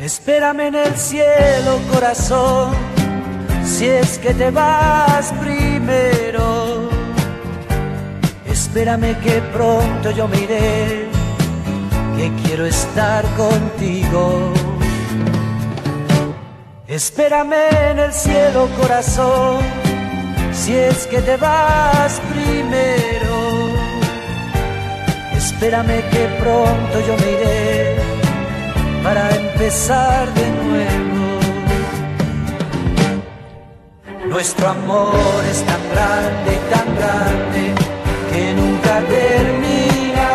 Espérame en el cielo, corazón, si es que te vas primero. Espérame que pronto yo me iré, que quiero estar contigo. Espérame en el cielo, corazón, si es que te vas primero. Espérame que pronto yo me iré para empezar de nuevo. Nuestro amor es tan grande que nunca termina.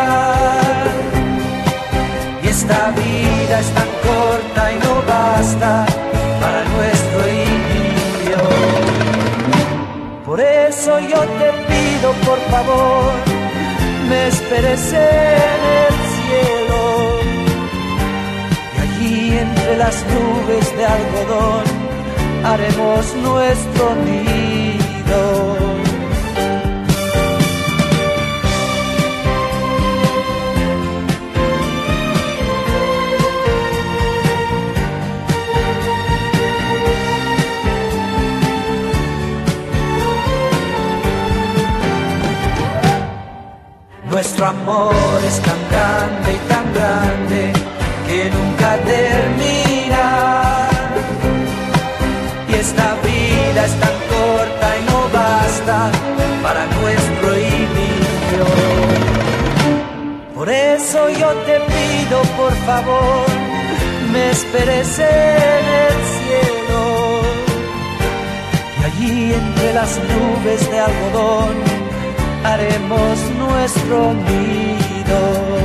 Y esta vida es tan corta y no basta para nuestro idilio. Por eso yo te pido, por favor, me esperes en el cielo, y allí entre las nubes de algodón haremos nuestro nido. Nuestro amor es tan grande que nunca termina. Y esta vida es tan corta y no basta para nuestro idilio. Por eso yo te pido, por favor, me esperes en el cielo, y allí entre las nubes de algodón haremos nuestro nido.